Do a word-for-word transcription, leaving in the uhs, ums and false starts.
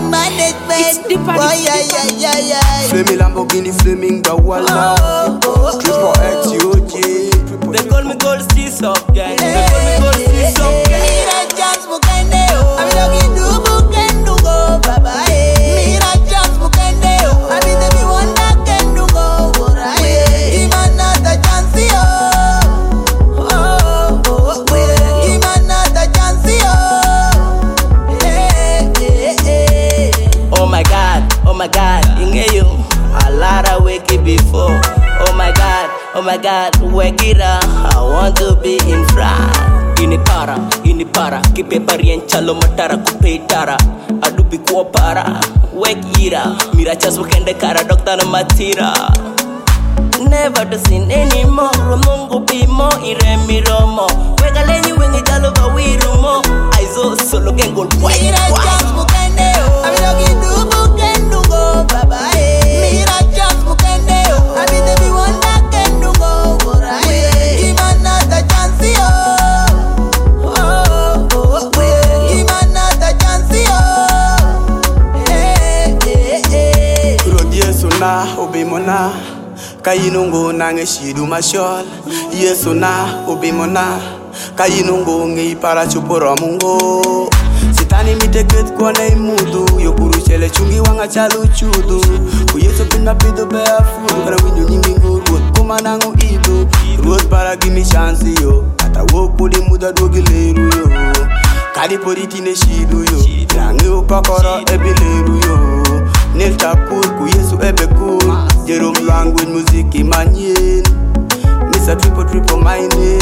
management. Why, yeah, yeah, yeah, yeah. Flaming Lamborghini, flaming the wall now. Triple X, U G. They call me Gold Steez up, gang. They call me Gold Steez up, gang. Mira chance bukende yo, abi logi du bukendu go, baba eh. Mira chance bukende yo, abi the be wonder kendu go, bora eh. Imana ta chance yo, oh oh oh. Imana ta chance yo, eh eh eh. Oh my God, oh my God, inge you. A lot of wake it before. Oh my God, oh my God, wake it up. I want to be in front. Ini para, ini para. Kipe parien chalo matara kupe tara. Adu bikuwa para. Wake it up. Mira chas wakende kara doctor na matira. Never to sin anymore. Romongo pimo ire miromo. Wega lenyi wengi jalo bawirumo. Aizo solo gengol white. Mira chance bukende yo, abi logi du bukendu go, baba eh. Mira chance bukende yo, abi the be wonder kendu go, bora eh. Imana ta chance yo, oh oh oh. Imana ta chance yo, eh eh eh. Rodie sona, obimona. Kayinungo nange shidu mashol. Yesona, obimona. Kayinungo ngi para chuporo mungo. Sitani miteket kone imudu. Yokuru chele chungi wanga chalu chudu. Kuyeso pinga pido bea food. Para winyo nyingingu road kuma nangu idu. Road para give me chance yo. Kata woku di muda dogileru yo. Kadi poriti ne shidu yo. Rangi upakoro ebileru yo. Nel tapur kuyesu ebe cool. Jerome language music imanyen. Mister Triple Triple my name.